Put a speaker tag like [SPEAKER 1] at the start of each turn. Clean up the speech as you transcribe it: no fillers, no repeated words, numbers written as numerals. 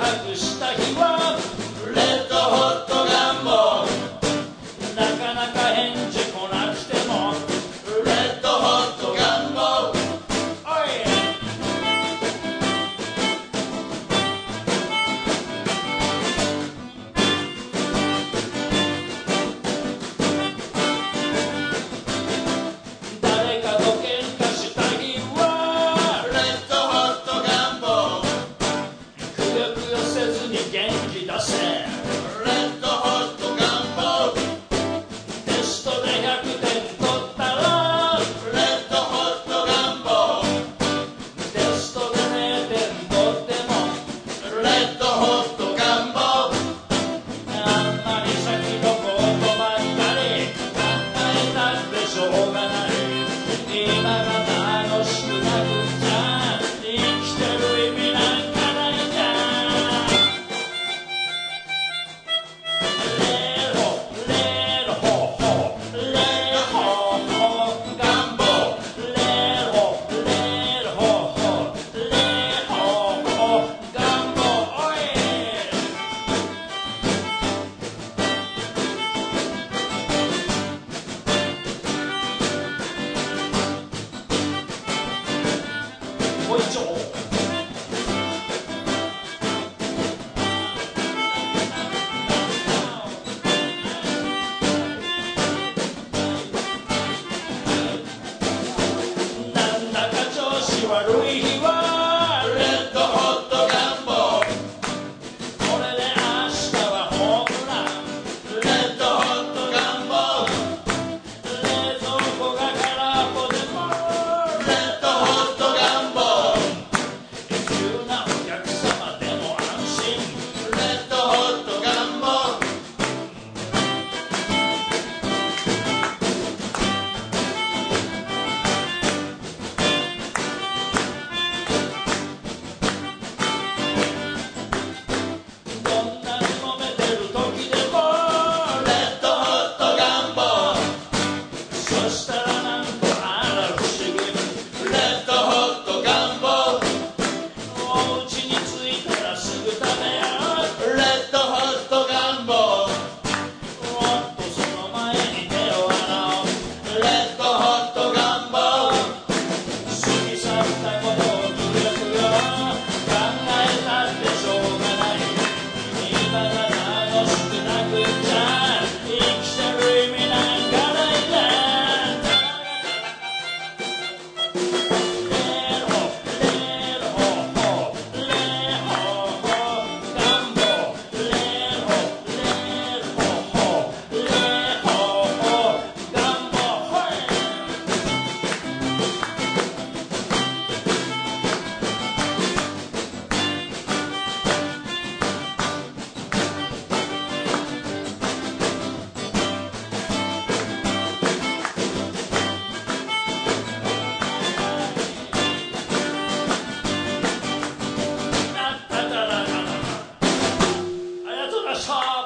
[SPEAKER 1] くした日はレッドホット願望なかなか返事来なくてもレッドホット願望おい誰かと喧嘩した日はレッドホット願望くよくよせずに元気出せレッドホット願望テストで100点取ったらレッドホット願望テストで0点取ってもレッドホット願望あんまり先のことばっかり考えたってしょうがない今が楽しくなくちゃ生きてる意味なんかないじゃんレロレロホホレホホ願望レロレロホホレホホ願望おいおいちょなんだか調子悪い日はレッドホット願望これで明日はホームランレッドホット願望冷蔵庫が空っぽでもレッドホット願望急なお客様でも安心レッドホット願望どんなに揉めてる時でもレッドホット願望そしたらなんとあら不思議レッドホット願望お家に着いたらすぐ食べようレッドホット願望もっとその前に手を洗おうレッドホット願望過ぎ去ったことをくよくよ考えたってしょうがない今が楽しくなくちゃ生きてる意味なんかないじゃんレロレロホホレホホ願望レロレロホホレホホ願望ほいありがとうございました。